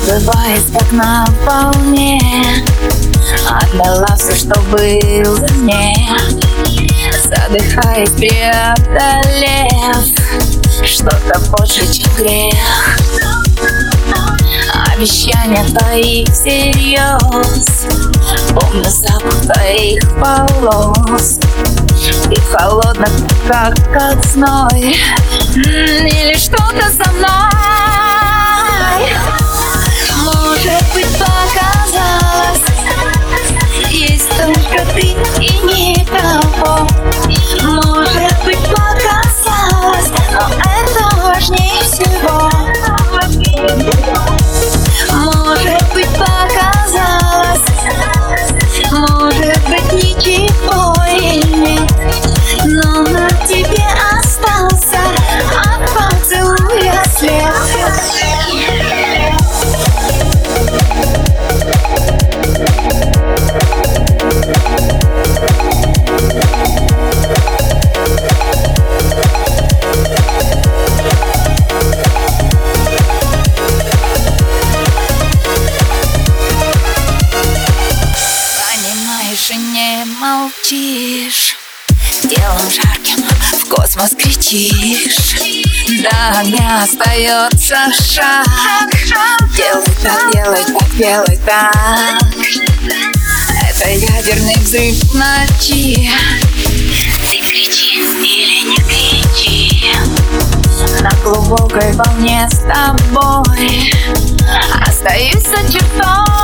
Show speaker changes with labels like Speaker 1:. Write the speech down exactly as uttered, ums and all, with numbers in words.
Speaker 1: Забываясь как на волне, отдала все, что было мне, задыхаясь, преодолев что-то больше, чем грех. Обещания твои всерьез, помню запах твоих волос. Ты холодна, как, как зной, или что-то со мной. Может быть, показалось, есть только ты и никого. Может быть, показалось, но это важнее всего. Может быть, показалось, может быть, ничего и нет, но на тебе остался от поцелуя след. И не молчишь, телом жарким в космос кричишь. До огня остается шаг. Делай так, делай так, делай так. Это ядерный взрыв в ночи. Ты кричи или не кричи. На глубокой волне с тобой остаюсь за чертой.